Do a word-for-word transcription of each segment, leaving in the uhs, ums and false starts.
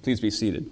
Please be seated.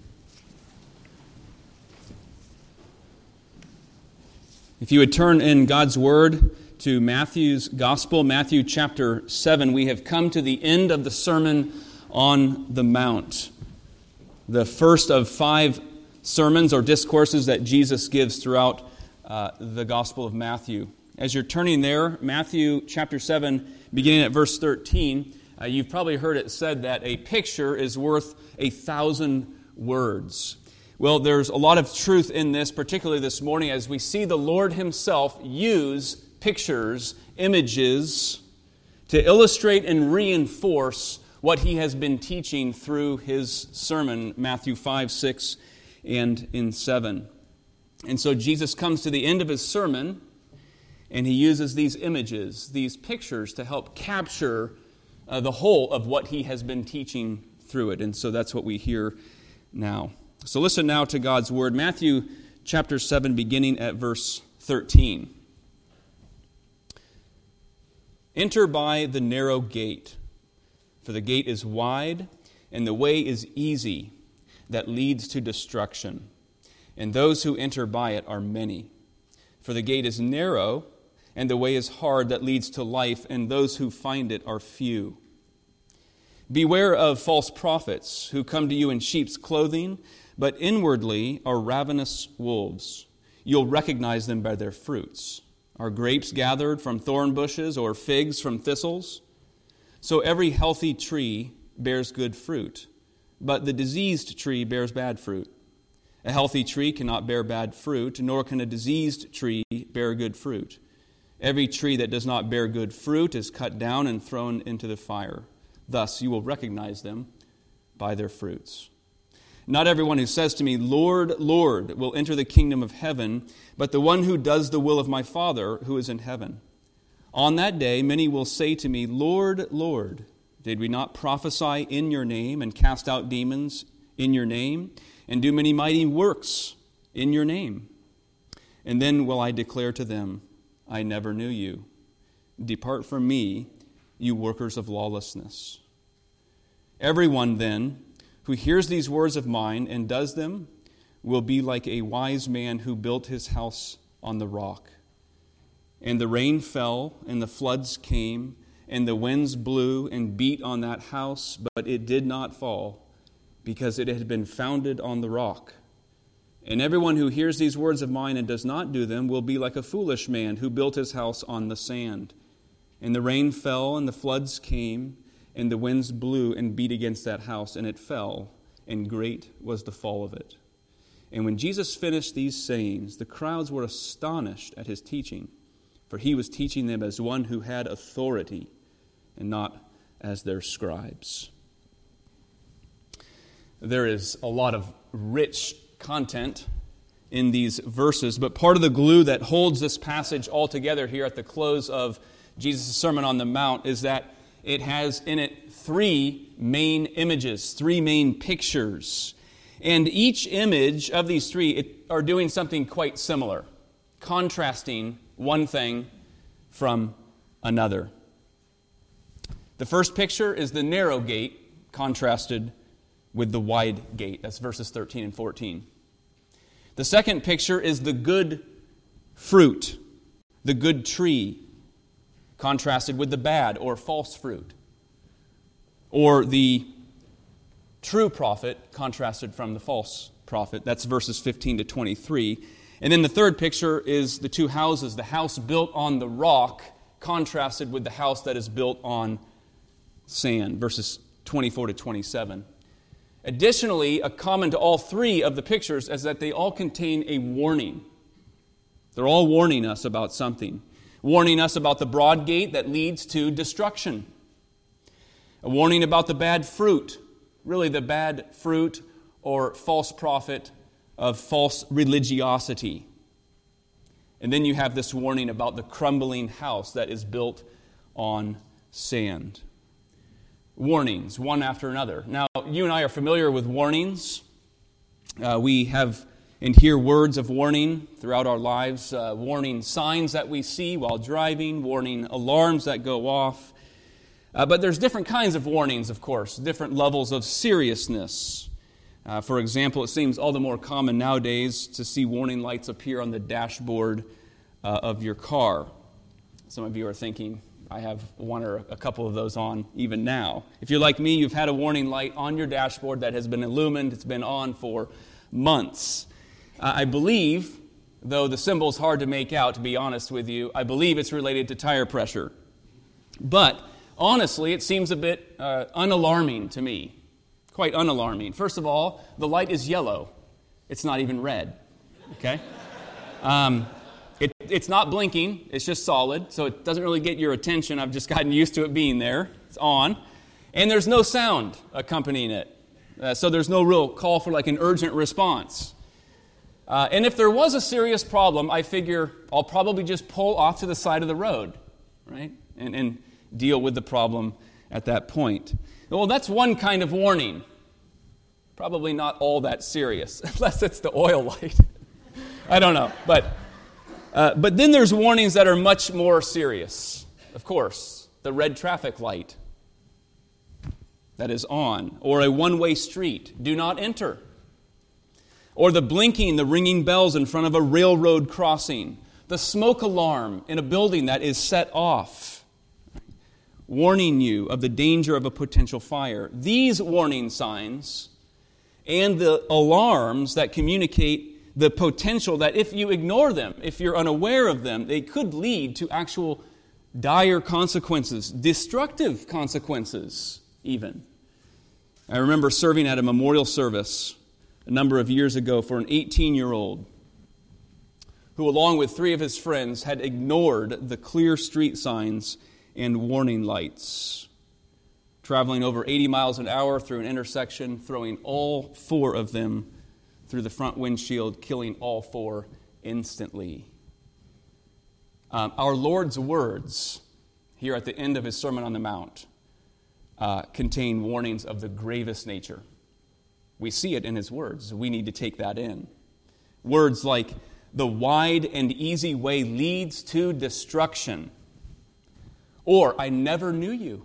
If you would turn in God's Word to Matthew's Gospel, Matthew chapter seven, we have come to the end of the Sermon on the Mount, the first of five sermons or discourses that Jesus gives throughout uh, the Gospel of Matthew. As you're turning there, Matthew chapter seven, beginning at verse thirteen, uh, you've probably heard it said that a picture is worth a thousand words. Well, there's a lot of truth in this, particularly this morning, as we see the Lord Himself use pictures, images, to illustrate and reinforce what He has been teaching through His sermon, Matthew five, six, and in seven. And so Jesus comes to the end of His sermon, and He uses these images, these pictures, to help capture uh, the whole of what He has been teaching through it. And so that's what we hear now. So listen now to God's Word. Matthew chapter seven, beginning at verse thirteen. Enter by the narrow gate, for the gate is wide, and the way is easy that leads to destruction. And those who enter by it are many. For the gate is narrow, and the way is hard that leads to life, and those who find it are few. Beware of false prophets who come to you in sheep's clothing, but inwardly are ravenous wolves. You'll recognize them by their fruits. Are grapes gathered from thorn bushes or figs from thistles? So every healthy tree bears good fruit, but the diseased tree bears bad fruit. A healthy tree cannot bear bad fruit, nor can a diseased tree bear good fruit. Every tree that does not bear good fruit is cut down and thrown into the fire. Thus you will recognize them by their fruits. Not everyone who says to me, Lord, Lord, will enter the kingdom of heaven, but the one who does the will of my Father who is in heaven. On that day many will say to me, Lord, Lord, did we not prophesy in your name and cast out demons in your name and do many mighty works in your name? And then will I declare to them, I never knew you. Depart from me, you workers of lawlessness. Everyone then who hears these words of mine and does them will be like a wise man who built his house on the rock. And the rain fell, and the floods came, and the winds blew and beat on that house, but it did not fall, because it had been founded on the rock. And everyone who hears these words of mine and does not do them will be like a foolish man who built his house on the sand. And the rain fell, and the floods came, and the winds blew and beat against that house, and it fell, and great was the fall of it. And when Jesus finished these sayings, the crowds were astonished at His teaching, for He was teaching them as one who had authority, and not as their scribes. There is a lot of rich content in these verses, but part of the glue that holds this passage all together here at the close of Jesus' Sermon on the Mount is that it has in it three main images, three main pictures. And each image of these three it, are doing something quite similar, contrasting one thing from another. The first picture is the narrow gate contrasted with the wide gate. That's verses thirteen and fourteen. The second picture is the good fruit, the good tree, contrasted with the bad or false fruit. Or the true prophet contrasted from the false prophet. That's verses fifteen to twenty-three. And then the third picture is the two houses, the house built on the rock contrasted with the house that is built on sand, verses twenty-four to twenty-seven. Additionally, a common to all three of the pictures is that they all contain a warning. They're all warning us about something. Warning us about the broad gate that leads to destruction. A warning about the bad fruit, really the bad fruit or false prophet of false religiosity. And then you have this warning about the crumbling house that is built on sand. Warnings, one after another. Now, you and I are familiar with warnings. Uh, we have and hear words of warning throughout our lives, uh, warning signs that we see while driving, warning alarms that go off. Uh, but there's different kinds of warnings, of course, different levels of seriousness. Uh, for example, it seems all the more common nowadays to see warning lights appear on the dashboard uh, of your car. Some of you are thinking, I have one or a couple of those on even now. If you're like me, you've had a warning light on your dashboard that has been illumined. It's been on for months. Uh, I believe, though the symbol's hard to make out, to be honest with you, I believe it's related to tire pressure. But honestly, it seems a bit uh, unalarming to me. Quite unalarming. First of all, the light is yellow. It's not even red. Okay? Um, it, it's not blinking. It's just solid, so it doesn't really get your attention. I've just gotten used to it being there. It's on. And there's no sound accompanying it. Uh, so there's no real call for like an urgent response. Uh, and if there was a serious problem, I figure I'll probably just pull off to the side of the road, right? And, and deal with the problem at that point. Well, that's one kind of warning. Probably not all that serious, unless it's the oil light. I don't know. But, uh, but then there's warnings that are much more serious. Of course, the red traffic light that is on, or a one-way street, do not enter. Or the blinking, the ringing bells in front of a railroad crossing, the smoke alarm in a building that is set off, warning you of the danger of a potential fire. These warning signs and the alarms that communicate the potential that if you ignore them, if you're unaware of them, they could lead to actual dire consequences, destructive consequences even. I remember serving at a memorial service a number of years ago for an eighteen-year-old who, along with three of his friends, had ignored the clear street signs and warning lights, traveling over eighty miles an hour through an intersection, throwing all four of them through the front windshield, killing all four instantly. Um, our Lord's words here at the end of his Sermon on the Mount uh, contain warnings of the gravest nature. We see it in his words. We need to take that in. Words like, the wide and easy way leads to destruction. Or, I never knew you.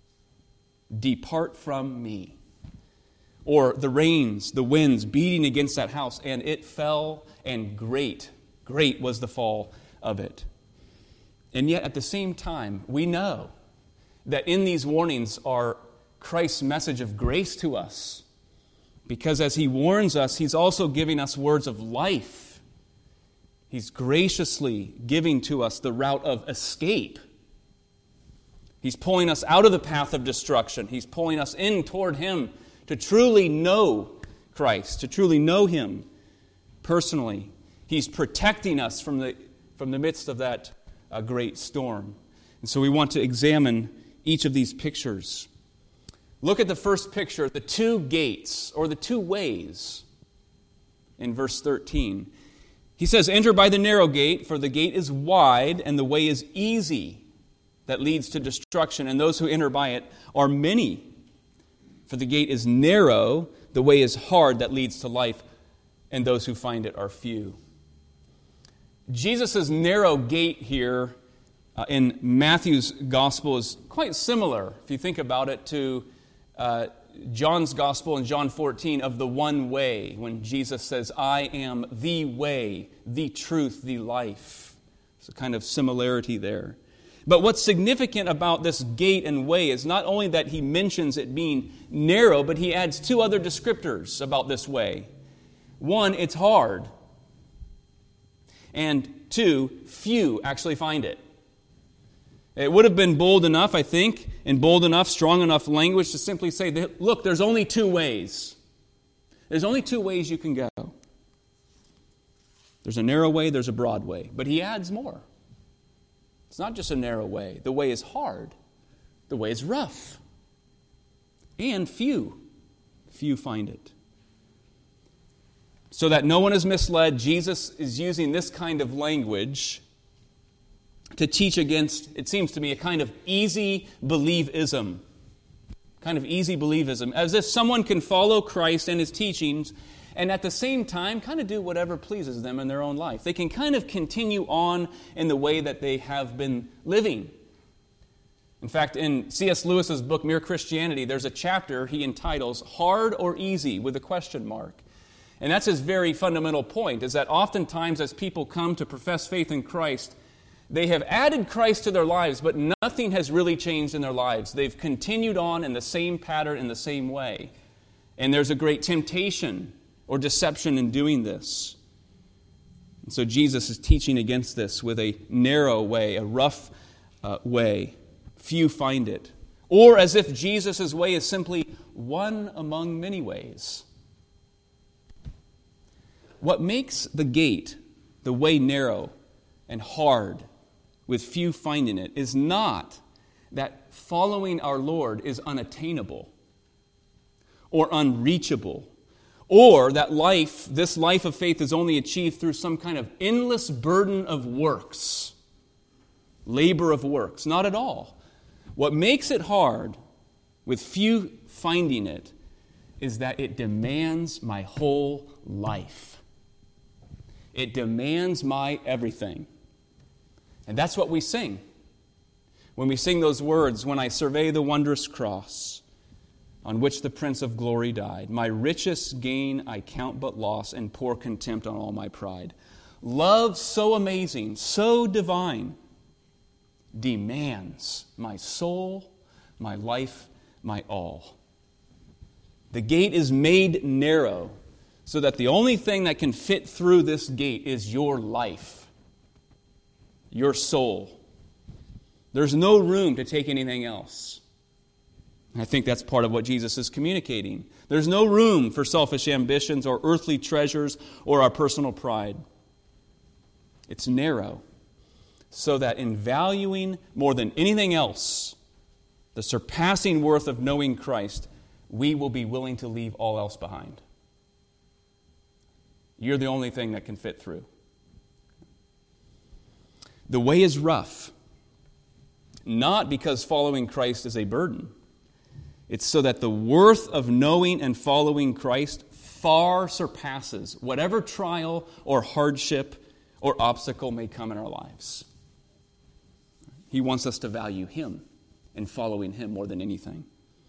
Depart from me. Or, the rains, the winds beating against that house, and it fell, and great, great was the fall of it. And yet, at the same time, we know that in these warnings are Christ's message of grace to us. Because as he warns us, he's also giving us words of life. He's graciously giving to us the route of escape. He's pulling us out of the path of destruction. He's pulling us in toward him to truly know Christ, to truly know him personally. He's protecting us from the, from the midst of that uh, great storm. And so we want to examine each of these pictures. Look at the first picture, the two gates, or the two ways, in verse thirteen. He says, enter by the narrow gate, for the gate is wide, and the way is easy that leads to destruction, and those who enter by it are many. For the gate is narrow, the way is hard that leads to life, and those who find it are few. Jesus' narrow gate here uh, in Matthew's gospel is quite similar, if you think about it, to Uh, John's gospel in John fourteen of the one way, when Jesus says, I am the way, the truth, the life. There's a kind of similarity there. But what's significant about this gate and way is not only that he mentions it being narrow, but he adds two other descriptors about this way. One, it's hard. And two, few actually find it. It would have been bold enough, I think, and bold enough, strong enough language to simply say, that, look, there's only two ways. There's only two ways you can go. There's a narrow way, there's a broad way. But he adds more. It's not just a narrow way. The way is hard. The way is rough. And few. Few find it. So that no one is misled, Jesus is using this kind of language to teach against, it seems to me, a kind of easy believism. Kind of easy believism. As if someone can follow Christ and his teachings and at the same time kind of do whatever pleases them in their own life. They can kind of continue on in the way that they have been living. In fact, in C S Lewis's book, Mere Christianity, there's a chapter he entitles Hard or Easy with a question mark. And that's his very fundamental point, is that oftentimes as people come to profess faith in Christ, they have added Christ to their lives, but nothing has really changed in their lives. They've continued on in the same pattern, in the same way. And there's a great temptation or deception in doing this. And so Jesus is teaching against this with a narrow way, a rough uh, way. Few find it. Or as if Jesus' way is simply one among many ways. What makes the gate, the way narrow and hard, with few finding it, is not that following our Lord is unattainable or unreachable, or that life, this life of faith, is only achieved through some kind of endless burden of works, labor of works. Not at all. What makes it hard, with few finding it, is that it demands my whole life. It demands my everything. And that's what we sing. When we sing those words, when I survey the wondrous cross on which the Prince of Glory died, my richest gain I count but loss and pour contempt on all my pride. Love so amazing, so divine, demands my soul, my life, my all. The gate is made narrow so that the only thing that can fit through this gate is your life, your soul. There's no room to take anything else. And I think that's part of what Jesus is communicating. There's no room for selfish ambitions or earthly treasures or our personal pride. It's narrow, so that in valuing more than anything else the surpassing worth of knowing Christ, we will be willing to leave all else behind. You're the only thing that can fit through. The way is rough, not because following Christ is a burden. It's so that the worth of knowing and following Christ far surpasses whatever trial or hardship or obstacle may come in our lives. He wants us to value Him and following Him more than anything.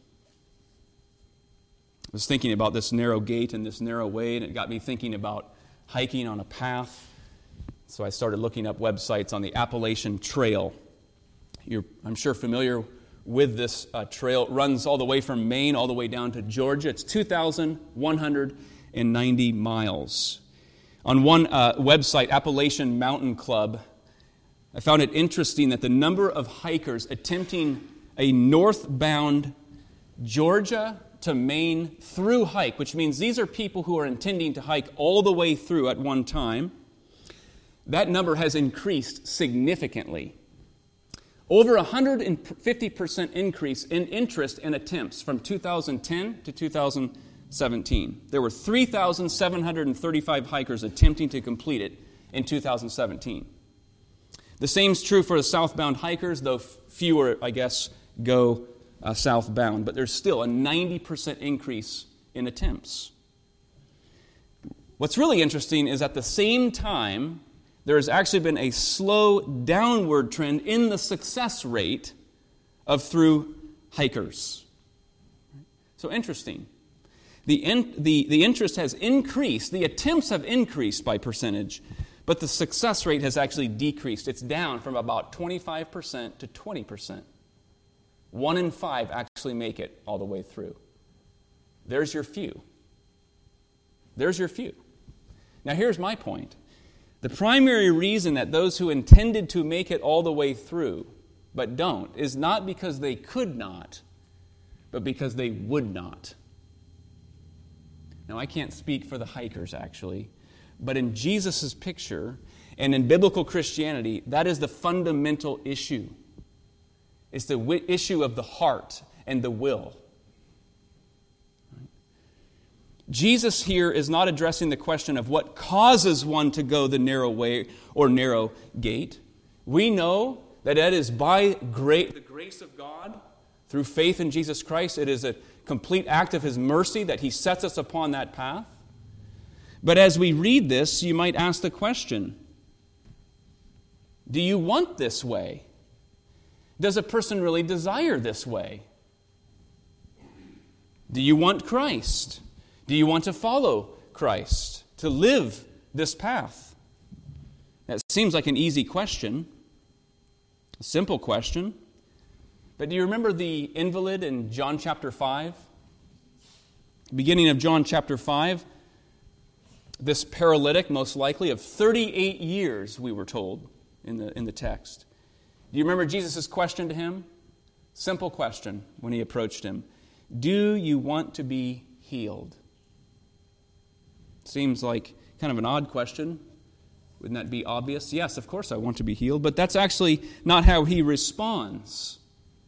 I was thinking about this narrow gate and this narrow way, and it got me thinking about hiking on a path. So I started looking up websites on the Appalachian Trail. You're, I'm sure, familiar with this uh, trail. It runs all the way from Maine all the way down to Georgia. It's two thousand one hundred ninety miles. On one uh, website, Appalachian Mountain Club, I found it interesting that the number of hikers attempting a northbound Georgia to Maine through hike, which means these are people who are intending to hike all the way through at one time, that number has increased significantly. Over a one hundred fifty percent increase in interest in attempts from two thousand ten to two thousand seventeen. There were three thousand seven hundred thirty-five hikers attempting to complete it in two thousand seventeen. The same is true for the southbound hikers, though fewer, I guess, go uh, southbound. But there's still a ninety percent increase in attempts. What's really interesting is at the same time, there has actually been a slow downward trend in the success rate of through hikers. So interesting. The, in, the, the interest has increased, the attempts have increased by percentage, but the success rate has actually decreased. It's down from about twenty-five percent to twenty percent. One in five actually make it all the way through. There's your few. There's your few. Now here's my point. The primary reason that those who intended to make it all the way through but don't is not because they could not, but because they would not. Now, I can't speak for the hikers, actually, but in Jesus' picture and in biblical Christianity, that is the fundamental issue. It's the w- issue of the heart and the will. Jesus here is not addressing the question of what causes one to go the narrow way or narrow gate. We know that it is by gra- the grace of God, through faith in Jesus Christ. It is a complete act of His mercy that He sets us upon that path. But as we read this, you might ask the question, do you want this way? Does a person really desire this way? Do you want Christ? Do you want to follow Christ? To live this path? That seems like an easy question, a simple question. But do you remember the invalid in John chapter five? Beginning of John chapter five, this paralytic, most likely, of thirty-eight years, we were told in the, in the text. Do you remember Jesus' question to him? Simple question when he approached him. Do you want to be healed? Seems like kind of an odd question. Wouldn't that be obvious? Yes, of course I want to be healed, but that's actually not how he responds.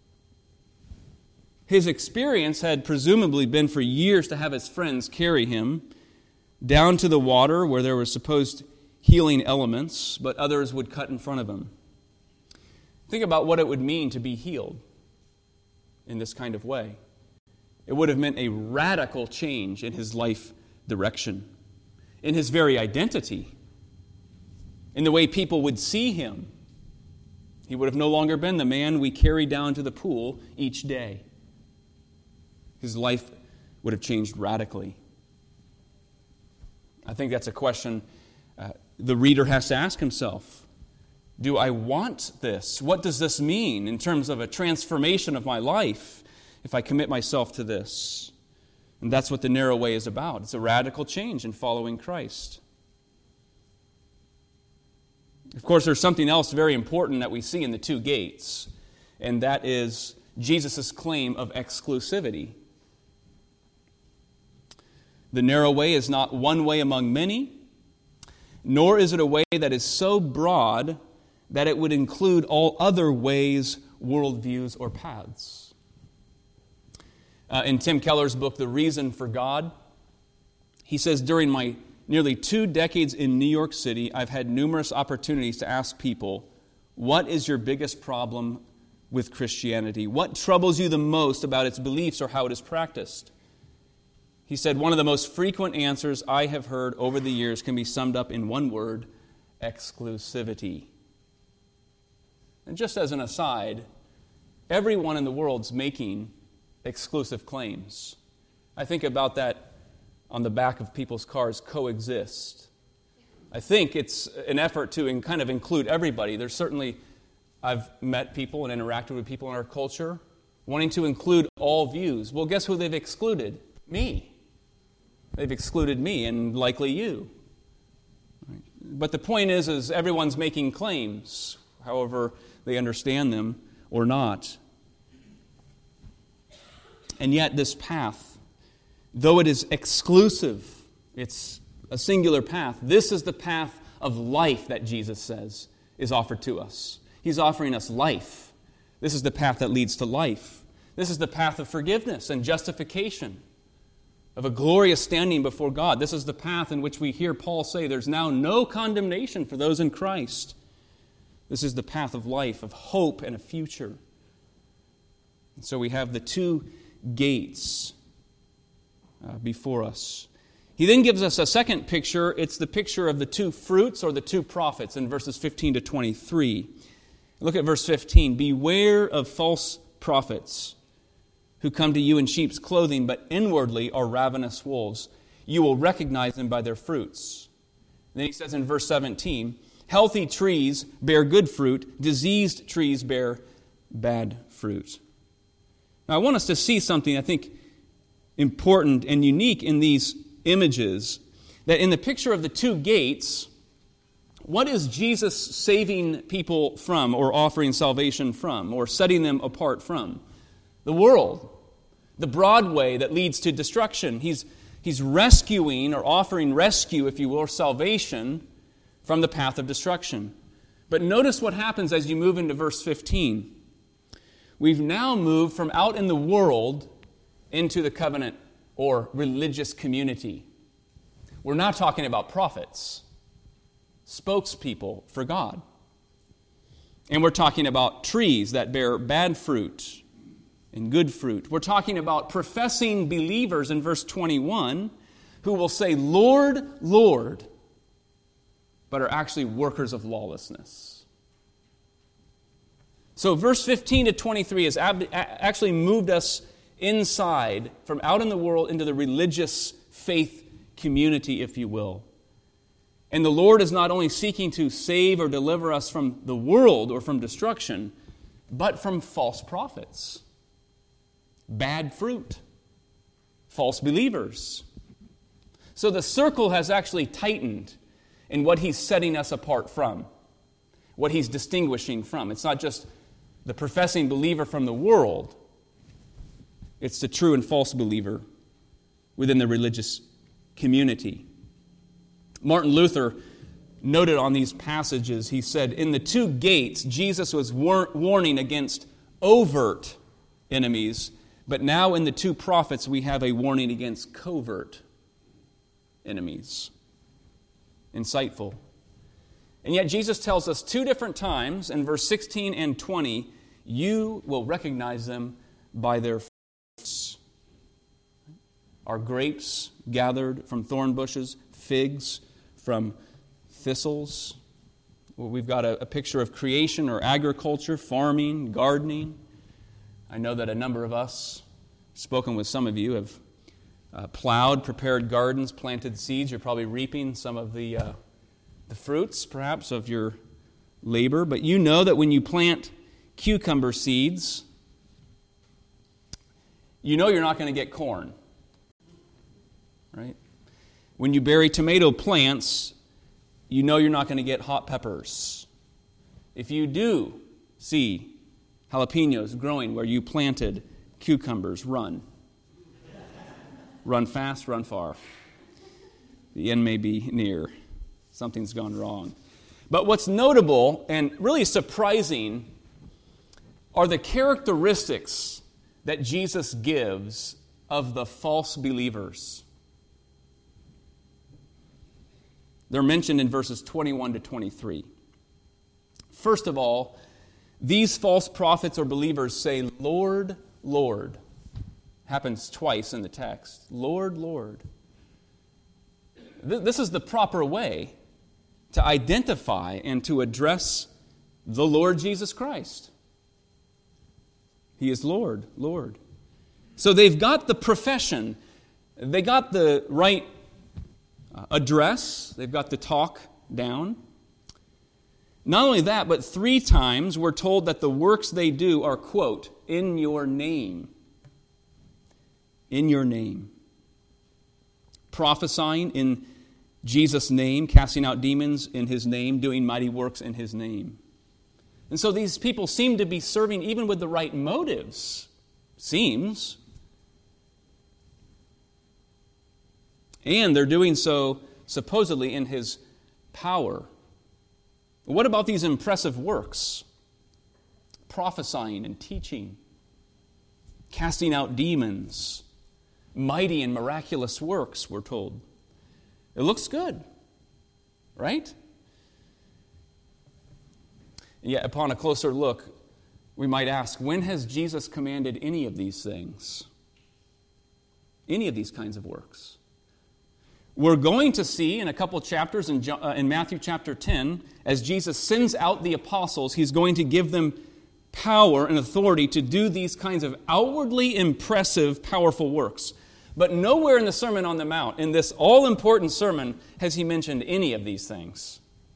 His experience had presumably been for years to have his friends carry him down to the water where there were supposed healing elements, but others would cut in front of him. Think about what it would mean to be healed in this kind of way. It would have meant a radical change in his life direction, in his very identity, in the way people would see him. He would have no longer been the man we carry down to the pool each day. His life would have changed radically. I think that's a question uh, the reader has to ask himself. Do I want this? What does this mean in terms of a transformation of my life if I commit myself to this? And that's what the narrow way is about. It's a radical change in following Christ. Of course, there's something else very important that we see in the two gates, and that is Jesus' claim of exclusivity. The narrow way is not one way among many, nor is it a way that is so broad that it would include all other ways, worldviews, or paths. Uh, in Tim Keller's book, The Reason for God, he says, during my nearly two decades in New York City, I've had numerous opportunities to ask people, what is your biggest problem with Christianity? What troubles you the most about its beliefs or how it is practiced? He said, one of the most frequent answers I have heard over the years can be summed up in one word: exclusivity. And just as an aside, everyone in the world's making exclusive claims. I think about that on the back of people's cars, coexist. I think it's an effort to in kind of include everybody. There's certainly, I've met people and interacted with people in our culture wanting to include all views. Well, guess who they've excluded? Me. They've excluded me and likely you. But the point is, is everyone's making claims, however they understand them or not. And yet this path, though it is exclusive, it's a singular path, this is the path of life that Jesus says is offered to us. He's offering us life. This is the path that leads to life. This is the path of forgiveness and justification, of a glorious standing before God. This is the path in which we hear Paul say there's now no condemnation for those in Christ. This is the path of life, of hope and a future. And so we have the two gates uh, before us. He then gives us a second picture. It's the picture of the two fruits or the two prophets in verses fifteen to twenty-three. Look at verse fifteen. Beware of false prophets who come to you in sheep's clothing, but inwardly are ravenous wolves. You will recognize them by their fruits. And then he says in verse seventeen, healthy trees bear good fruit, diseased trees bear bad fruit. Now I want us to see something I think important and unique in these images, that in the picture of the two gates, what is Jesus saving people from, or offering salvation from, or setting them apart from? The world, the broad way that leads to destruction. He's, he's rescuing or offering rescue, if you will, or salvation from the path of destruction. But notice what happens as you move into verse fifteen. We've now moved from out in the world into the covenant or religious community. We're not talking about prophets, spokespeople for God. And we're talking about trees that bear bad fruit and good fruit. We're talking about professing believers in verse twenty-one who will say, Lord, Lord, but are actually workers of lawlessness. So verse fifteen to twenty-three has ab- actually moved us inside, from out in the world into the religious faith community, if you will. And the Lord is not only seeking to save or deliver us from the world or from destruction, but from false prophets, bad fruit, false believers. So the circle has actually tightened in what He's setting us apart from, what He's distinguishing from. It's not just the professing believer from the world. It's the true and false believer within the religious community. Martin Luther noted on these passages, he said, in the two gates, Jesus was war- warning against overt enemies, but now in the two prophets, we have a warning against covert enemies. Insightful. And yet Jesus tells us two different times in verse sixteen and twenty, you will recognize them by their fruits. Are grapes gathered from thorn bushes, figs from thistles? Well, we've got a, a picture of creation or agriculture, farming, gardening. I know that a number of us, spoken with some of you, have uh, plowed, prepared gardens, planted seeds. You're probably reaping some of the uh, the fruits, perhaps, of your labor. But you know that when you plant cucumber seeds, you know you're not going to get corn, right? When you bury tomato plants, you know you're not going to get hot peppers. If you do see jalapenos growing where you planted cucumbers, run. Run fast, run far. The end may be near. Something's gone wrong. But what's notable and really surprising are the characteristics that Jesus gives of the false believers. They're mentioned in verses twenty-one to twenty-three. First of all, these false prophets or believers say, Lord, Lord. Happens twice in the text. Lord, Lord. This is the proper way to identify and to address the Lord Jesus Christ. He is Lord, Lord. So they've got the profession. They got the right address. They've got the talk down. Not only that, but three times we're told that the works they do are, quote, in your name. In your name. Prophesying in Jesus' name, casting out demons in His name, doing mighty works in His name. And so these people seem to be serving even with the right motives. Seems. And they're doing so supposedly in His power. What about these impressive works? Prophesying and teaching, casting out demons, mighty and miraculous works, we're told. It looks good, right? Yet upon a closer look, we might ask, when has Jesus commanded any of these things? Any of these kinds of works? We're going to see in a couple chapters in, uh, in Matthew chapter ten, as Jesus sends out the apostles, He's going to give them power and authority to do these kinds of outwardly impressive, powerful works. But nowhere in the Sermon on the Mount, in this all-important sermon, has He mentioned any of these things.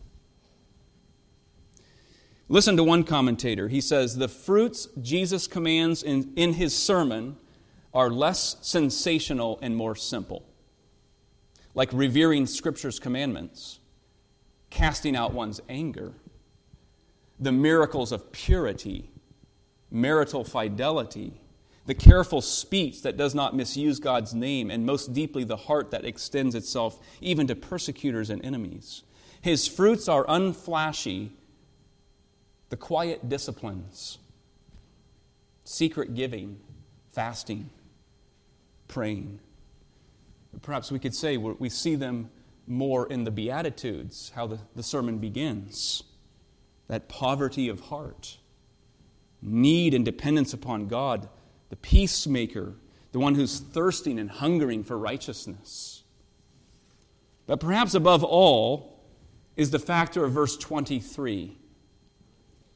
Listen to one commentator. He says, the fruits Jesus commands in, in His sermon are less sensational and more simple. Like revering Scripture's commandments, casting out one's anger, the miracles of purity, marital fidelity, the careful speech that does not misuse God's name, and most deeply the heart that extends itself even to persecutors and enemies. His fruits are unflashy, the quiet disciplines, secret giving, fasting, praying. Perhaps we could say we see them more in the Beatitudes, how the, the sermon begins. That poverty of heart, need and dependence upon God, the peacemaker, the one who's thirsting and hungering for righteousness. But perhaps above all is the factor of verse twenty-three.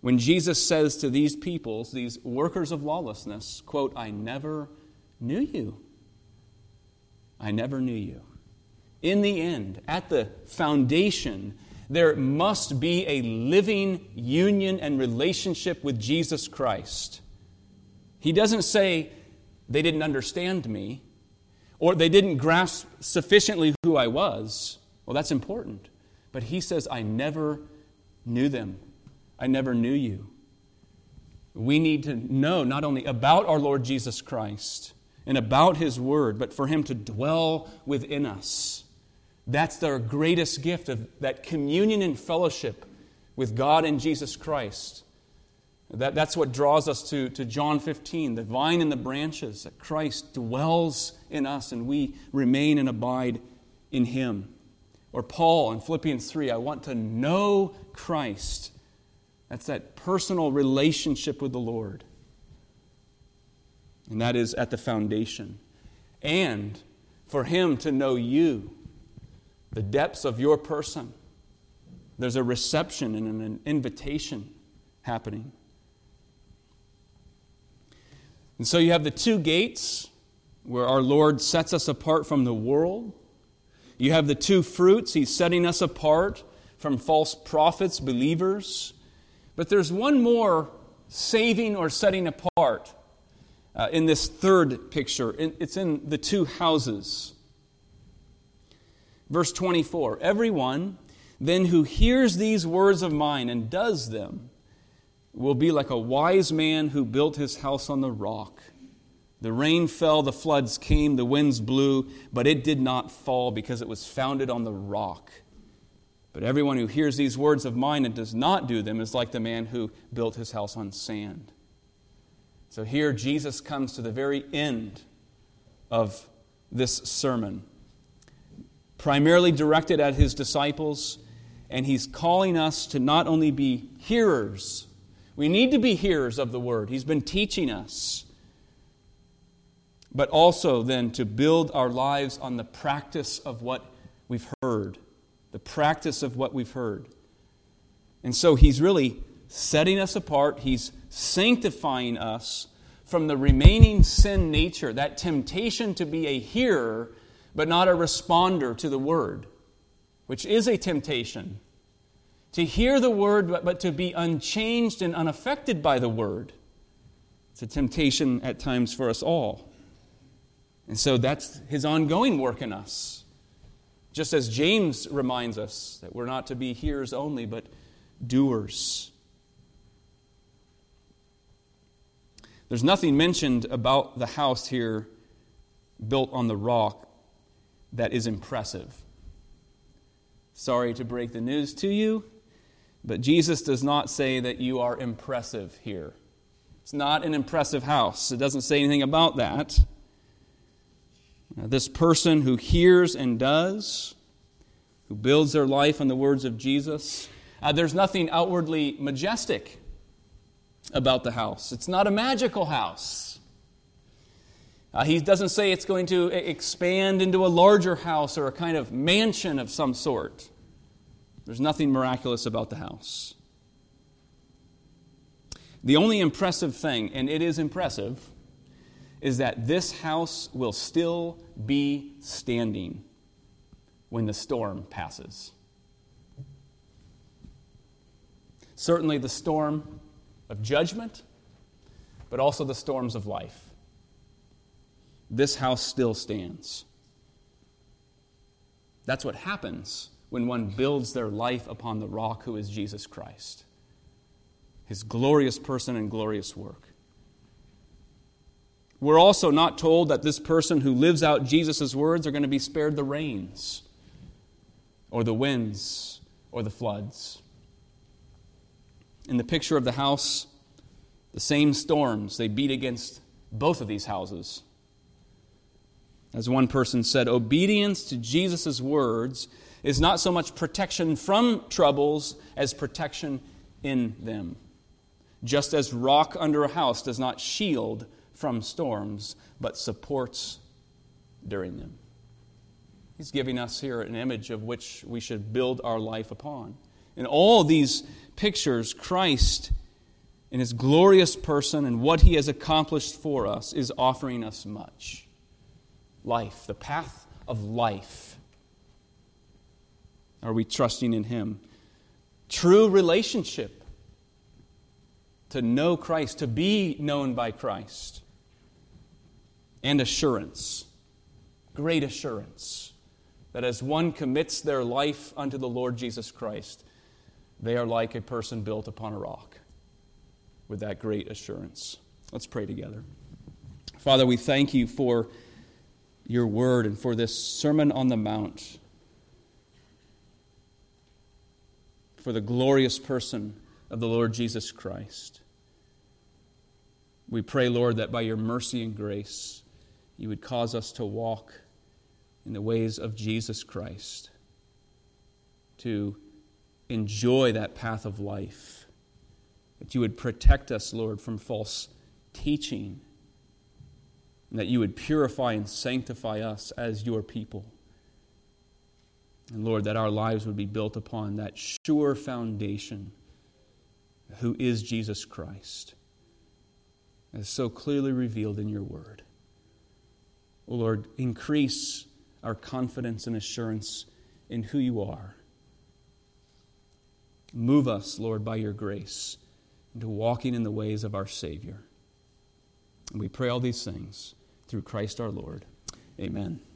when Jesus says to these peoples, these workers of lawlessness, quote, I never knew you. I never knew you. In the end, at the foundation, there must be a living union and relationship with Jesus Christ. He doesn't say they didn't understand me or they didn't grasp sufficiently who I was. Well, that's important. But he says, I never knew them. I never knew you. We need to know not only about our Lord Jesus Christ and about His Word, but for Him to dwell within us. That's our greatest gift, of that communion and fellowship with God and Jesus Christ. That, that's what draws us to, to John fifteen, the vine and the branches, that Christ dwells in us and we remain and abide in Him. Or Paul in Philippians three, I want to know Christ. That's that personal relationship with the Lord. And that is at the foundation. And for Him to know you, the depths of your person. There's a reception and an invitation happening. And so you have the two gates where our Lord sets us apart from the world. You have the two fruits. He's setting us apart from false prophets, believers. But there's one more saving or setting apart uh, in this third picture. It's in the two houses. Verse twenty-four, everyone then who hears these words of mine and does them will be like a wise man who built his house on the rock. The rain fell, the floods came, the winds blew, but it did not fall because it was founded on the rock. But everyone who hears these words of mine and does not do them is like the man who built his house on sand. So here Jesus comes to the very end of this sermon, primarily directed at His disciples, and He's calling us to not only be hearers. We need to be hearers of the Word. He's been teaching us. But also then to build our lives on the practice of what we've heard. The practice of what we've heard. And so He's really setting us apart. He's sanctifying us from the remaining sin nature, that temptation to be a hearer but not a responder to the Word, which is a temptation. To hear the Word, but, but to be unchanged and unaffected by the Word. It's a temptation at times for us all. And so that's His ongoing work in us. Just as James reminds us that we're not to be hearers only, but doers. There's nothing mentioned about the house here built on the rock that is impressive. Sorry to break the news to you, but Jesus does not say that you are impressive here. It's not an impressive house. It doesn't say anything about that. Now, this person who hears and does, who builds their life on the words of Jesus, uh, there's nothing outwardly majestic about the house. It's not a magical house. Uh, he doesn't say it's going to expand into a larger house or a kind of mansion of some sort. There's nothing miraculous about the house. The only impressive thing, and it is impressive, is that this house will still be standing when the storm passes. Certainly the storm of judgment, but also the storms of life. This house still stands. That's what happens when one builds their life upon the rock who is Jesus Christ. His glorious person and glorious work. We're also not told that this person who lives out Jesus' words are going to be spared the rains or the winds or the floods. In the picture of the house, the same storms, they beat against both of these houses. As one person said, obedience to Jesus' words is not so much protection from troubles as protection in them. Just as rock under a house does not shield from storms, but supports during them. He's giving us here an image of which we should build our life upon. In all these pictures, Christ in His glorious person and what He has accomplished for us, is offering us much. Life, the path of life. Are we trusting in Him? True relationship. To know Christ, to be known by Christ. And assurance. Great assurance. That as one commits their life unto the Lord Jesus Christ, they are like a person built upon a rock. With that great assurance. Let's pray together. Father, we thank You for Your word and for this Sermon on the Mount. For the glorious person of the Lord Jesus Christ. We pray, Lord, that by Your mercy and grace, You would cause us to walk in the ways of Jesus Christ, to enjoy that path of life, that You would protect us, Lord, from false teaching, and that You would purify and sanctify us as Your people. And Lord, that our lives would be built upon that sure foundation, who is Jesus Christ, as so clearly revealed in Your word. O Lord, increase our confidence and assurance in who You are. Move us, Lord, by Your grace into walking in the ways of our Savior. And we pray all these things through Christ our Lord. Amen.